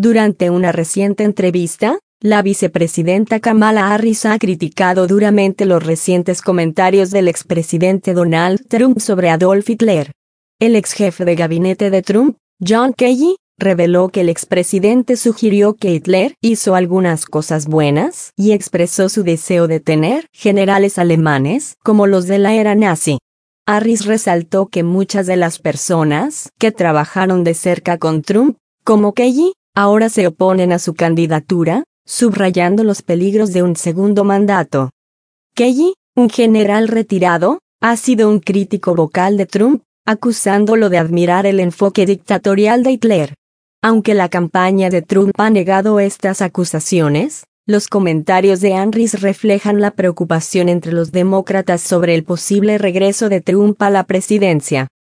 Durante una reciente entrevista, la vicepresidenta Kamala Harris ha criticado duramente los recientes comentarios del expresidente Donald Trump sobre Adolf Hitler. El ex jefe de gabinete de Trump, John Kelly, reveló que el expresidente sugirió que Hitler hizo algunas cosas buenas y expresó su deseo de tener generales alemanes como los de la era nazi. Harris resaltó que muchas de las personas que trabajaron de cerca con Trump, como Kelly, ahora se oponen a su candidatura, subrayando los peligros de un segundo mandato. Kelly, un general retirado, ha sido un crítico vocal de Trump, acusándolo de admirar el enfoque dictatorial de Hitler. Aunque la campaña de Trump ha negado estas acusaciones, los comentarios de Harris reflejan la preocupación entre los demócratas sobre el posible regreso de Trump a la presidencia.